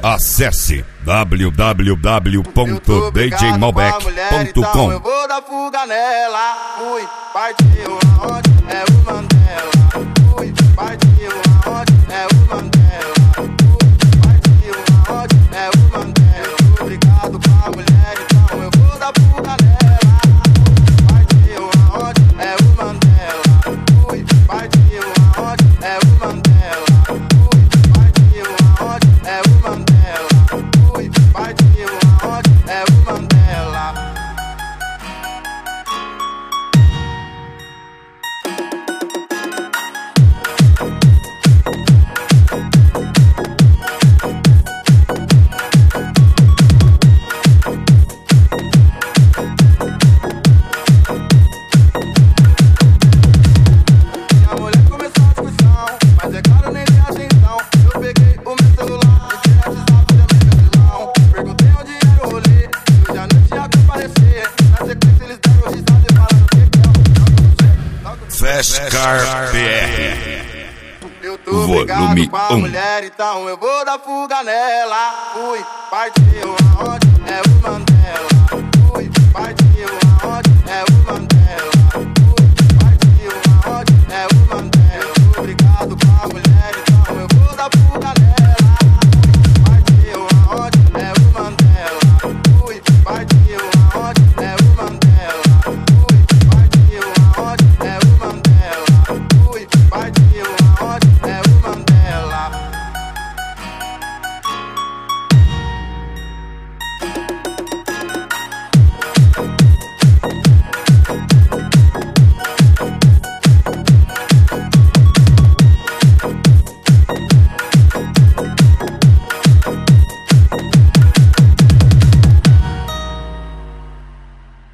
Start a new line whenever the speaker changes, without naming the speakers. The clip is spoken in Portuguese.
Acesse www.djmalbec.com.
Eu vou dar fuga nela. Fui, partiu aonde? É o Mandela. Fui, partiu aonde? É o Mandela. Fui, partiu aonde? É o Mandela. Obrigado pra mulher, então eu vou dar fuga nela. Partiu aonde? É o Mandela. Fui, partiu aonde? É o Mandela. Fui, partiu aonde? É o Mandela. Fui, partiu aonde? É o Mandela.
Fescar BR.
Eu tô brigado com a mulher, então eu vou dar fuga nela. Fui, partiu aonde? É o Mandela.